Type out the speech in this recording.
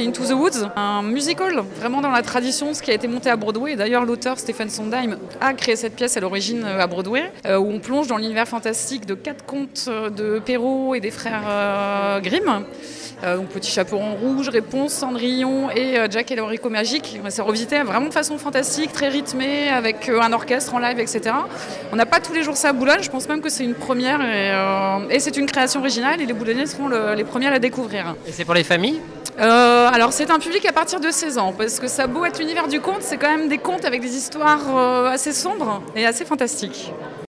Into the Woods, un musical vraiment dans la tradition, ce qui a été monté à Broadway. Et d'ailleurs, l'auteur Stephen Sondheim a créé cette pièce à l'origine à Broadway, où on plonge dans l'univers fantastique de 4 contes de Perrault et des frères Grimm. Donc Petit Chaperon Rouge, Réponse, Cendrillon et Jack et l'Orico Magique. C'est revisité vraiment de façon fantastique, très rythmée, avec un orchestre en live, etc. On n'a pas tous les jours ça à Boulogne, je pense même que c'est une première et c'est une création originale et les Boulonnais seront les premiers à la découvrir. Et c'est pour les familles ? Alors c'est un public à partir de 16 ans, parce que ça a beau être l'univers du conte, c'est quand même des contes avec des histoires assez sombres et assez fantastiques.